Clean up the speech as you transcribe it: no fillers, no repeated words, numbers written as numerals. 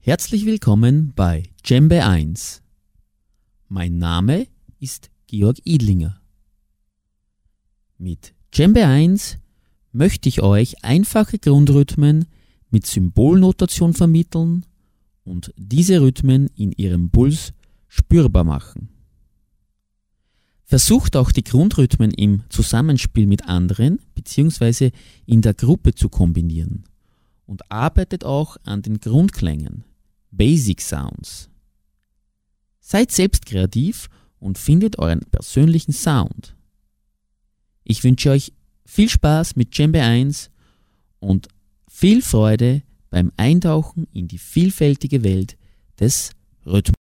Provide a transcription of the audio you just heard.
Herzlich willkommen bei Djembe 1. Mein Name ist Georg Idlinger. Mit Djembe 1 möchte ich euch einfache Grundrhythmen mit Symbolnotation vermitteln und diese Rhythmen in ihrem Puls spürbar machen. Versucht auch die Grundrhythmen im Zusammenspiel mit anderen bzw. in der Gruppe zu kombinieren und arbeitet auch an den Grundklängen, Basic Sounds. Seid selbst kreativ und findet euren persönlichen Sound. Ich wünsche euch viel Spaß mit Djembe 1 und viel Freude beim Eintauchen in die vielfältige Welt des Rhythmus.